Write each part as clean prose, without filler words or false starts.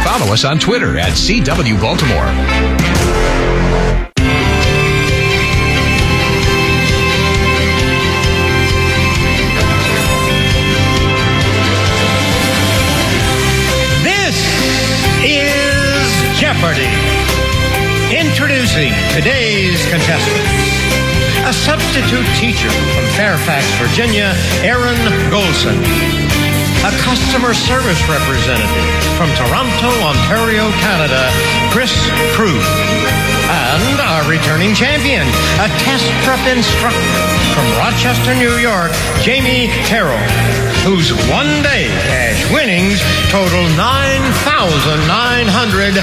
Follow us on Twitter at CW Baltimore. This is Jeopardy! Introducing today's contestants. A substitute teacher from Fairfax, Virginia, Aaron Golson. A customer service representative from Toronto, Ontario, Canada, Chris Prue. And our returning champion, a test prep instructor from Rochester, New York, Jamie Carroll, whose one-day cash winnings total $9,999.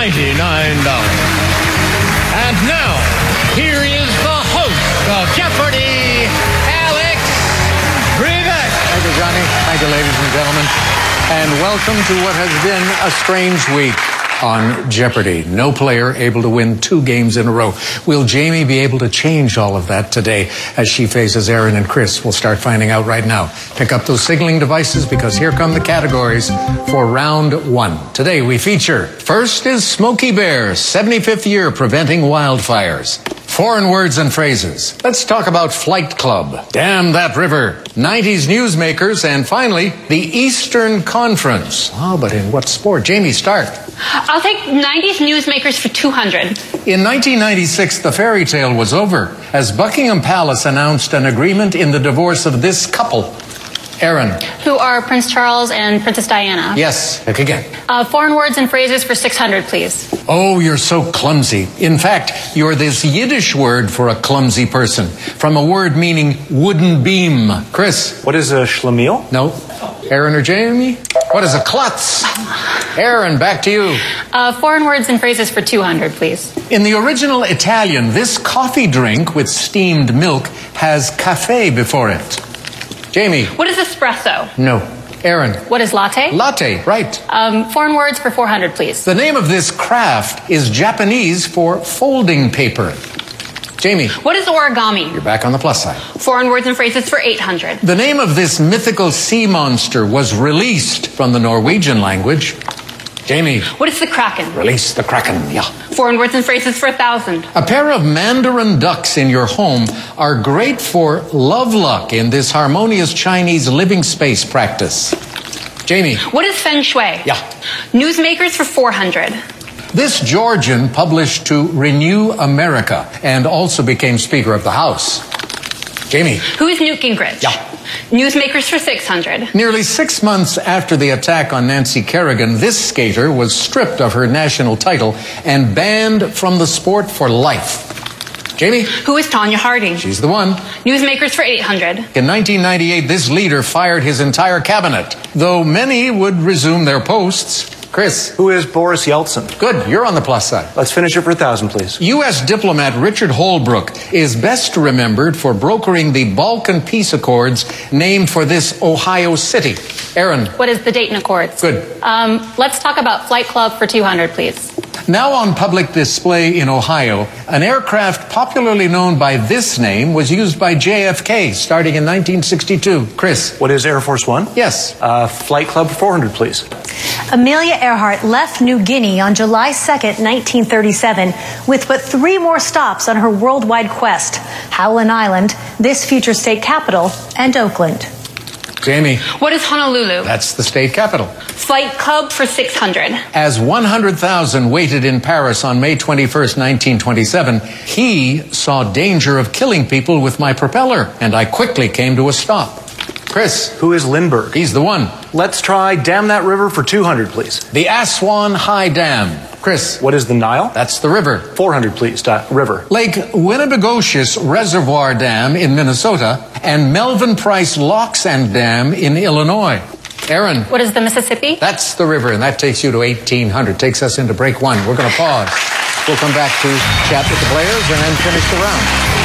And now, here is the host of Jeopardy, Alex Trebek. Thank you, Johnny. Thank you, ladies and gentlemen. And welcome to what has been a strange week on Jeopardy! No player able to win 2 games in a row. Will Jamie be able to change all of that today as she faces Aaron and Chris? We'll start finding out right now. Pick up those signaling devices because here come the categories for round 1. Today we feature, first is Smokey Bear, 75th year preventing wildfires. Foreign words and phrases. Let's talk about Flight Club. Damn that river. 90s newsmakers. And finally, the Eastern Conference. Oh, but in what sport? Jamie, start. I'll take 90s newsmakers for 200. In 1996, the fairy tale was over as Buckingham Palace announced an agreement in the divorce of this couple. Aaron. Who are Prince Charles and Princess Diana. Yes, pick again. Foreign words and phrases for 600, please. Oh, you're so clumsy. In fact, you're this Yiddish word for a clumsy person, from a word meaning wooden beam. Chris. What is a schlemiel? No. Aaron or Jamie? What is a klutz? Aaron, back to you. Foreign words and phrases for 200, please. In the original Italian, this coffee drink with steamed milk has cafe before it. Jamie. What is espresso? No. Aaron. What is latte? Latte, right. Foreign words for 400, please. The name of this craft is Japanese for folding paper. Jamie. What is origami? You're back on the plus side. Foreign words and phrases for 800. The name of this mythical sea monster was released from the Norwegian language. Jamie. What is the Kraken? Release the Kraken, yeah. Foreign words and phrases for 1,000. A pair of mandarin ducks in your home are great for love luck in this harmonious Chinese living space practice. Jamie. What is feng shui? Yeah. Newsmakers for 400. This Georgian published to Renew America and also became Speaker of the House. Jamie. Who is Newt Gingrich? Yeah. Newsmakers for 600. Nearly 6 months after the attack on Nancy Kerrigan, this skater was stripped of her national title and banned from the sport for life. Jamie? Who is Tonya Harding? She's the one. Newsmakers for 800. In 1998, this leader fired his entire cabinet, though many would resume their posts. Chris. Who is Boris Yeltsin? Good, you're on the plus side. Let's finish it for 1,000, please. U.S. diplomat Richard Holbrooke is best remembered for brokering the Balkan Peace Accords named for this Ohio city. Aaron. What is the Dayton Accords? Good. Let's talk about Flight Club for 200, please. Now on public display in Ohio, an aircraft popularly known by this name was used by JFK starting in 1962. Chris. What is Air Force One? Yes. Flight Club 400, please. Amelia Earhart left New Guinea on July 2nd, 1937, with but 3 more stops on her worldwide quest: Howland Island, this future state capital, and Oakland. Jamie. What is Honolulu? That's the state capital. Flight Club for 600. As 100,000 waited in Paris on May 21st, 1927, he saw danger of killing people with my propeller, and I quickly came to a stop. Chris. Who is Lindbergh? He's the one. Let's try Dam That River for 200, please. The Aswan High Dam. Chris. What is the Nile? That's the river. 400, please. River. Lake Winnebagosius Reservoir Dam in Minnesota and Melvin Price Locks and Dam in Illinois. Aaron. What is the Mississippi? That's the river, and that takes you to 1,800. Takes us into break 1. We're going to pause. We'll come back to chat with the players and then finish the round.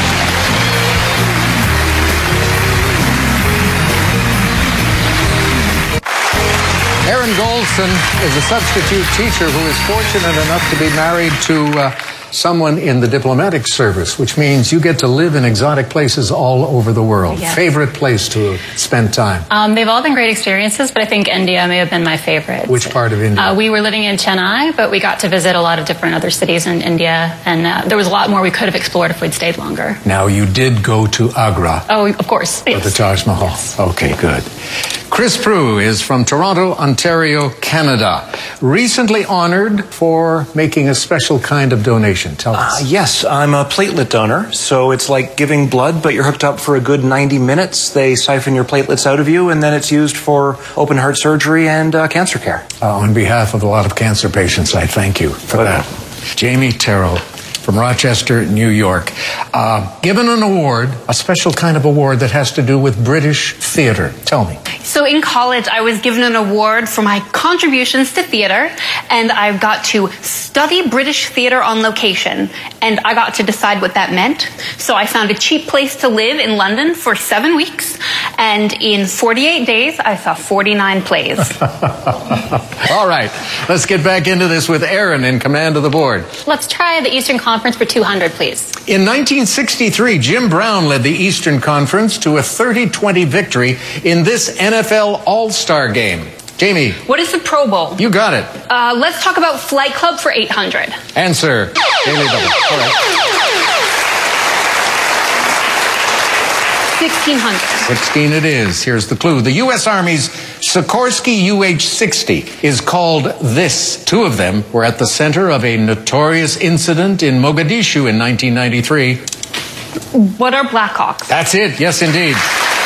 Aaron Golson is a substitute teacher who is fortunate enough to be married to someone in the diplomatic service, which means you get to live in exotic places all over the world. Yes. Favorite place to spend time? They've all been great experiences, but I think India may have been my favorite. Which part of India? We were living in Chennai, but we got to visit a lot of different other cities in India, and there was a lot more we could have explored if we'd stayed longer. Now, you did go to Agra. Oh, of course. For the Taj Mahal. Okay, good. Chris Prue is from Toronto, Ontario, Canada. Recently honored for making a special kind of donation. Tell us. Yes, I'm a platelet donor, so it's like giving blood, but you're hooked up for a good 90 minutes. They siphon your platelets out of you, and then it's used for open heart surgery and cancer care. On behalf of a lot of cancer patients, I thank you for that. Jamie Terrell from Rochester, New York. Given an award, a special kind of award that has to do with British theater. Tell me. So in college, I was given an award for my contributions to theater, and I got to study British theater on location, and I got to decide what that meant. So I found a cheap place to live in London for 7 weeks, and in 48 days, I saw 49 plays. All right, let's get back into this with Aaron in command of the board. Let's try the Eastern Conference for 200, please. In 1963, Jim Brown led the Eastern Conference to a 30-20 victory in this NFL All-Star game. Jamie. What is the Pro Bowl? You got it. Let's talk about Flight Club for 800. Answer. Jamie double. All right. 1600. 16 it is. Here's the clue. The U.S. Army's Sikorsky UH-60 is called this. Two of them were at the center of a notorious incident in Mogadishu in 1993. What are Blackhawks? That's it. Yes, indeed.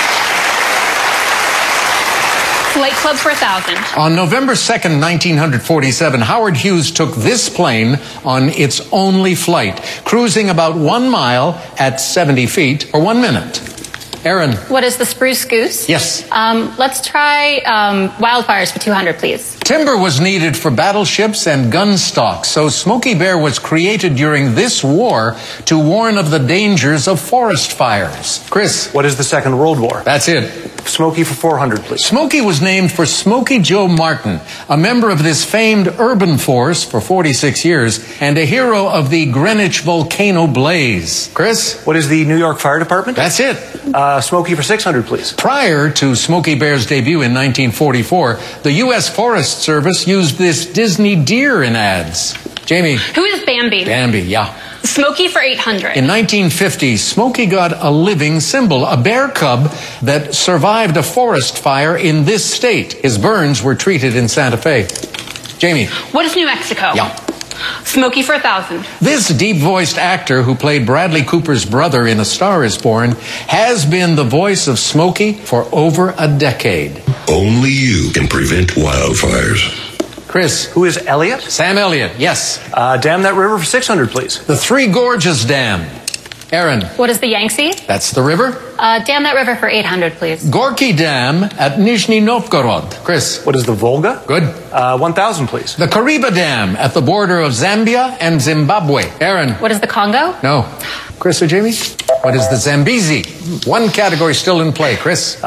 Flight Club for 1,000. On November 2nd, 1947, Howard Hughes took this plane on its only flight, cruising about 1 mile at 70 feet for 1 minute. Aaron. What is the Spruce Goose? Yes. Let's try wildfires for 200, please. Timber was needed for battleships and gun stocks, so Smokey Bear was created during this war to warn of the dangers of forest fires. Chris. What is the Second World War? That's it. Smokey for 400, please. Smokey was named for Smokey Joe Martin, a member of this famed urban force for 46 years and a hero of the Greenwich volcano blaze. Chris? What is the New York Fire Department? That's it. Smokey for 600, please. Prior to Smokey Bear's debut in 1944, the U.S. Forest Service used this Disney deer in ads. Jamie. Who is Bambi? Bambi, yeah. Smokey for 800. In 1950, Smokey got a living symbol, a bear cub that survived a forest fire in this state. His burns were treated in Santa Fe. Jamie. What is New Mexico? Yeah. Smokey for 1,000. This deep-voiced actor who played Bradley Cooper's brother in A Star is Born has been the voice of Smokey for over a decade. Only you can prevent wildfires. Chris. Who is Elliot? Sam Elliott, yes. Dam that river for 600, please. The Three Gorges Dam. Aaron. What is the Yangtze? That's the river. Dam that river for 800, please. Gorky Dam at Nizhny Novgorod. Chris. What is the Volga? Good. 1,000, please. The Kariba Dam at the border of Zambia and Zimbabwe. Aaron. What is the Congo? No. Chris or Jamie? What is the Zambezi? One category still in play. Chris.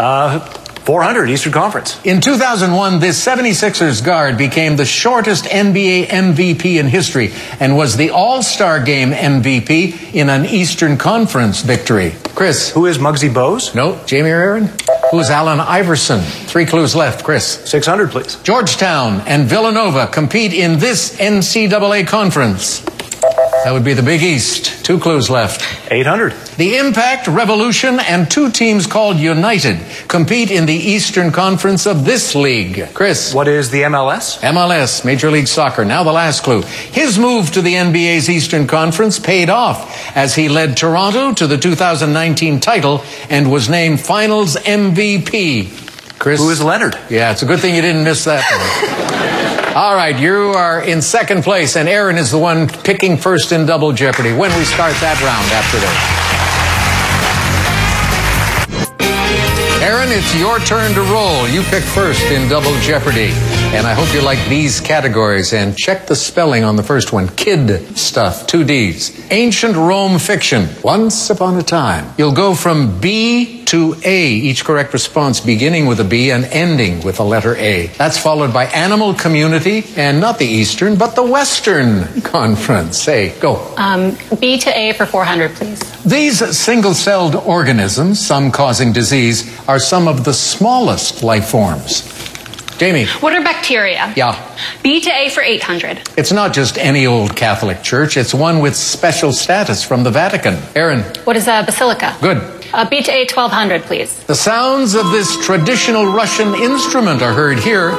400, Eastern Conference. In 2001, this 76ers guard became the shortest NBA MVP in history and was the All-Star Game MVP in an Eastern Conference victory. Chris. Who is Muggsy Bogues? No. Jamie or Aaron? Who is Allen Iverson? 3 clues left. Chris. 600, please. Georgetown and Villanova compete in this NCAA conference. That would be the Big East. 2 clues left. 800. The Impact, Revolution, and 2 teams called United compete in the Eastern Conference of this league. Chris. What is the MLS? MLS, Major League Soccer. Now the last clue. His move to the NBA's Eastern Conference paid off as he led Toronto to the 2019 title and was named Finals MVP. Chris. Who is Leonard? Yeah, it's a good thing you didn't miss that one. All right, you are in second place, and Aaron is the one picking first in Double Jeopardy when we start that round after this. Aaron, it's your turn to roll. You pick first in Double Jeopardy. And I hope you like these categories. And check the spelling on the first one. Kid stuff, 2 Ds. Ancient Rome fiction, once upon a time. You'll go from B to A, each correct response beginning with a B and ending with the letter A. That's followed by Animal Community, and not the Eastern, but the Western Conference. Hey, go. B to A for 400, please. These single-celled organisms, some causing disease, are some of the smallest life forms. Jamie. What are bacteria? Yeah. B to A for 800. It's not just any old Catholic church. It's one with special status from the Vatican. Aaron. What is a basilica? Good. B to A 1200, please. The sounds of this traditional Russian instrument are heard here.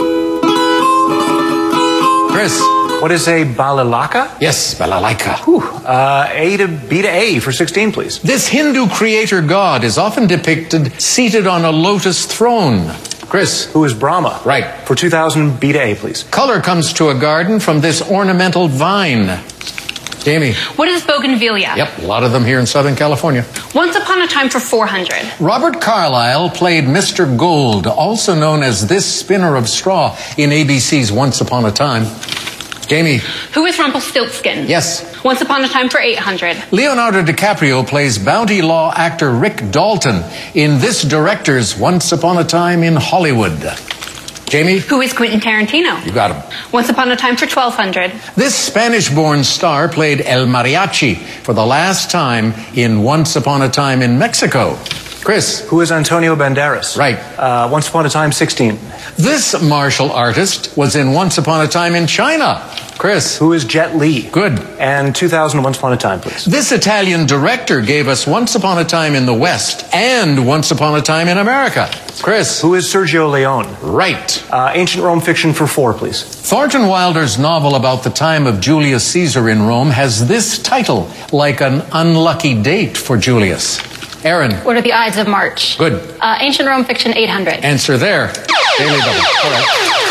Chris. What is a balalaika? Yes, balalaika. B to A for 16, please. This Hindu creator god is often depicted seated on a lotus throne. Chris. Who is Brahma? Right. For 2,000, B to A, please. Color comes to a garden from this ornamental vine. Jamie. What is bougainvillea? Yep, a lot of them here in Southern California. Once Upon a Time for 400. Robert Carlyle played Mr. Gold, also known as this spinner of straw, in ABC's Once Upon a Time. Jamie. Who is Rumpelstiltskin? Yes. Once Upon a Time for 800. Leonardo DiCaprio plays bounty law actor Rick Dalton in this director's Once Upon a Time in Hollywood. Jamie. Who is Quentin Tarantino? You got him. Once Upon a Time for 1200. This Spanish-born star played El Mariachi for the last time in Once Upon a Time in Mexico. Chris. Who is Antonio Banderas? Right. Once Upon a Time, 16. This martial artist was in Once Upon a Time in China. Chris. Who is Jet Li? Good. And 2000, Once Upon a Time, please. This Italian director gave us Once Upon a Time in the West and Once Upon a Time in America. Chris. Who is Sergio Leone? Right. Ancient Rome fiction for 4, please. Thornton Wilder's novel about the time of Julius Caesar in Rome has this title, like an unlucky date for Julius. Aaron. What are the Ides of March? Good. Ancient Rome fiction 800. Answer there. Daily double. Correct.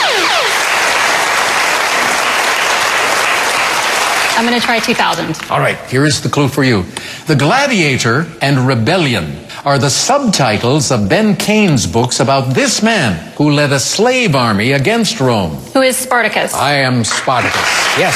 I'm going to try 2000. All right, here is the clue for you. The Gladiator and Rebellion are the subtitles of Ben Kane's books about this man who led a slave army against Rome. Who is Spartacus? I am Spartacus. Yes.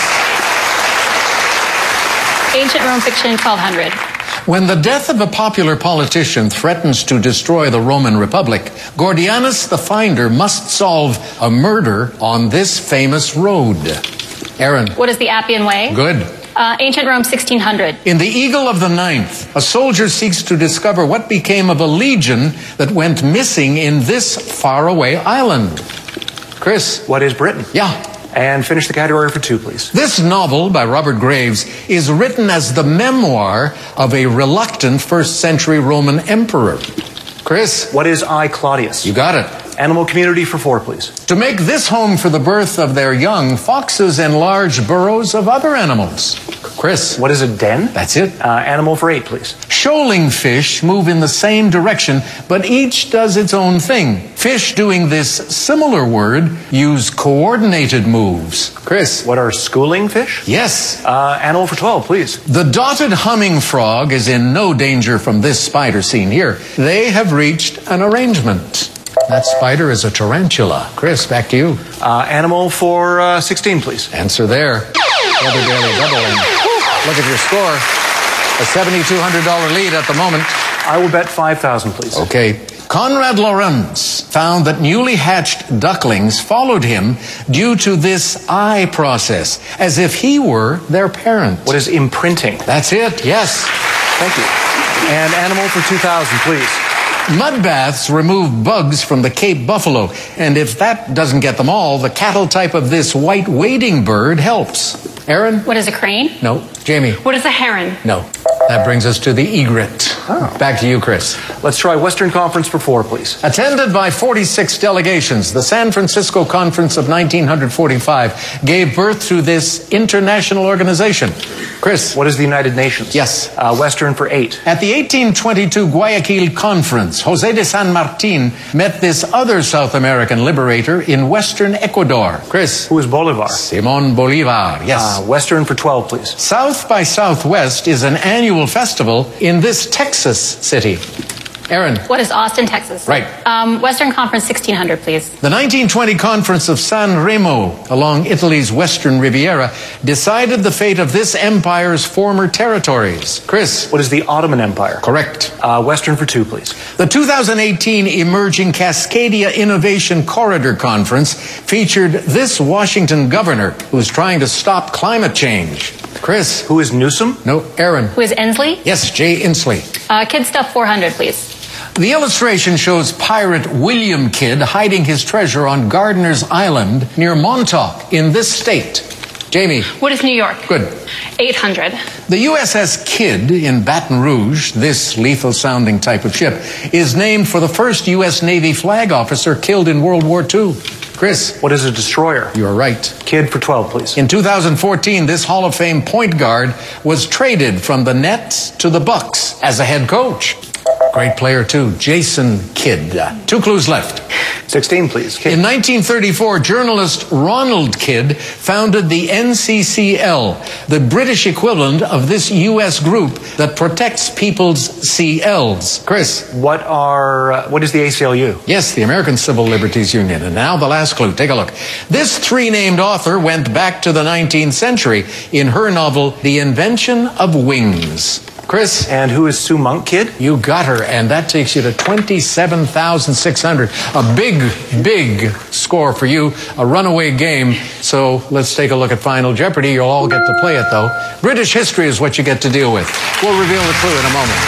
Ancient Rome fiction 1200. When the death of a popular politician threatens to destroy the Roman Republic, Gordianus the Finder must solve a murder on this famous road. Aaron. What is the Appian Way? Good. Ancient Rome 1600. In the Eagle of the Ninth, a soldier seeks to discover what became of a legion that went missing in this faraway island. Chris. What is Britain? Yeah. And finish the category for 2, please. This novel by Robert Graves is written as the memoir of a reluctant first-century Roman emperor. Chris. What is I, Claudius? You got it. Animal Community for 4, please. To make this home for the birth of their young, foxes enlarge burrows of other animals. Chris. What is a den? That's it. Animal for 8, please. Shoaling fish move in the same direction, but each does its own thing. Fish doing this similar word use coordinated moves. Chris. What are schooling fish? Yes. Animal for 12, please. The dotted humming frog is in no danger from this spider seen here. They have reached an arrangement. That spider is a tarantula. Chris, back to you. Animal for 16, please. Answer there. Another daily double. And look at your score. A $7,200 lead at the moment. I will bet 5,000, please. Okay. Konrad Lorenz found that newly hatched ducklings followed him due to this eye process, as if he were their parent. What is imprinting? That's it, yes. Thank you. And animal for 2,000, please. Mud baths remove bugs from the Cape buffalo, and if that doesn't get them all, the cattle type of this white wading bird helps. Aaron? What is a crane? No. Jamie? What is a heron? No. That brings us to the egret. Oh. Back to you, Chris. Let's try Western Conference for 4, please. Attended by 46 delegations, the San Francisco Conference of 1945 gave birth to this international organization. Chris. What is the United Nations? Yes. Western for 8. At the 1822 Guayaquil Conference, Jose de San Martin met this other South American liberator in western Ecuador. Chris. Who is Bolivar? Simón Bolívar, yes. Western for 12, please. South by Southwest is an annual festival in this Texas city. Aaron. What is Austin, Texas? Right. Western Conference 1600, please. The 1920 Conference of San Remo along Italy's western Riviera decided the fate of this empire's former territories. Chris. What is the Ottoman Empire? Correct. Western for 2, please. The 2018 Emerging Cascadia Innovation Corridor Conference featured this Washington governor who is trying to stop climate change. Chris. Who is Newsom? No, Aaron. Who is Inslee? Yes, Jay Inslee. Kid Stuff 400, please. The illustration shows pirate William Kidd hiding his treasure on Gardiner's Island near Montauk in this state. Jamie. What is New York? Good. 800. The USS Kidd in Baton Rouge, this lethal-sounding type of ship, is named for the first U.S. Navy flag officer killed in World War II. Chris. What is a destroyer? You are right. Kid for 12, please. In 2014, this Hall of Fame point guard was traded from the Nets to the Bucks as a head coach. Great player, too. Jason Kidd. 2 clues left. 16, please. Kidd. In 1934, journalist Ronald Kidd founded the NCCL, the British equivalent of this U.S. group that protects people's CLs. Chris. What is the ACLU? Yes, the American Civil Liberties Union. And now the last clue. Take a look. This 3-named author went back to the 19th century in her novel, The Invention of Wings. Chris. And who is Sue Monk, Kid? You got her, and that takes you to 27,600. A big score for you, a runaway game. So let's take a look at Final Jeopardy. You'll all get to play it, though. British history is what you get to deal with. We'll reveal the clue in a moment.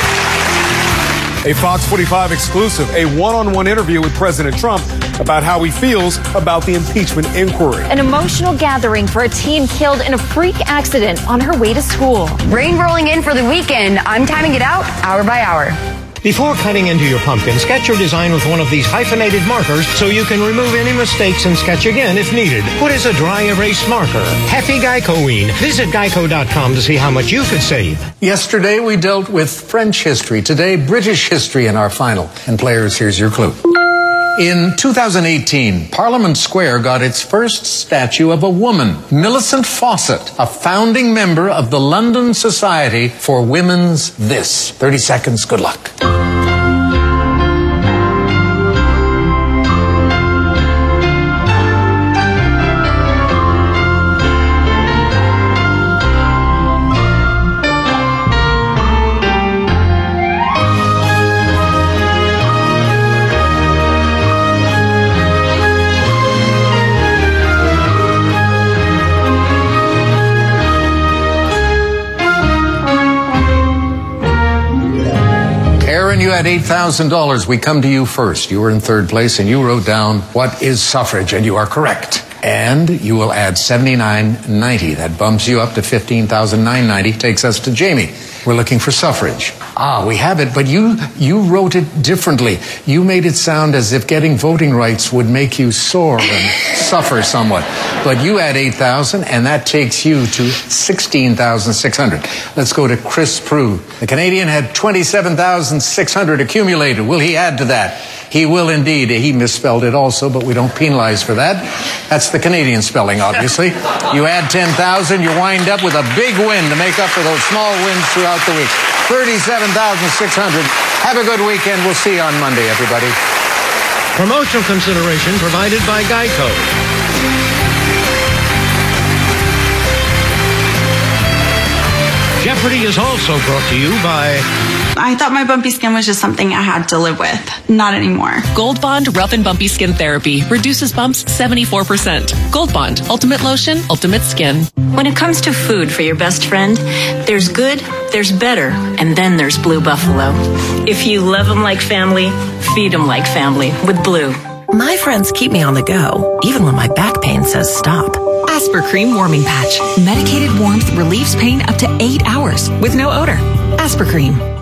A Fox 45 exclusive, a one-on-one interview with President Trump about how he feels about the impeachment inquiry. An emotional gathering for a teen killed in a freak accident on her way to school. Rain rolling in for the weekend. I'm timing it out hour by hour. Before cutting into your pumpkin, sketch your design with one of these hyphenated markers so you can remove any mistakes and sketch again if needed. What is a dry erase marker? Happy Geico-ween. Visit geico.com to see how much you could save. Yesterday, we dealt with French history. Today, British history in our final. And players, here's your clue. In 2018, Parliament Square got its first statue of a woman, Millicent Fawcett, a founding member of the London Society for Women's This. 30 seconds, good luck. You had $8,000. We come to you first. You were in third place, and you wrote down what is suffrage, and you are correct. And you will add $79.90. That bumps you up to $15,990. Takes us to Jamie. We're looking for suffrage. We have it, but you wrote it differently. You made it sound as if getting voting rights would make you sore and suffer somewhat. But you add $8,000, and that takes you to $16,600. Let's go to Chris Prue. The Canadian had $27,600 accumulated. Will he add to that? He will indeed. He misspelled it also, but we don't penalize for that. That's the Canadian spelling, obviously. You add $10,000, you wind up with a big win to make up for those small wins throughout the week. $37,600. Have a good weekend. We'll see you on Monday, everybody. Promotional consideration provided by Geico. Jeopardy is also brought to you by... I thought my bumpy skin was just something I had to live with. Not anymore. Gold Bond Rough and Bumpy Skin Therapy reduces bumps 74%. Gold Bond, Ultimate Lotion, Ultimate Skin. When it comes to food for your best friend, there's good, there's better, and then there's Blue Buffalo. If you love them like family, feed them like family with Blue. My friends keep me on the go, even when my back pain says stop. Aspercreme Warming Patch. Medicated warmth relieves pain up to 8 hours with no odor. Aspercreme.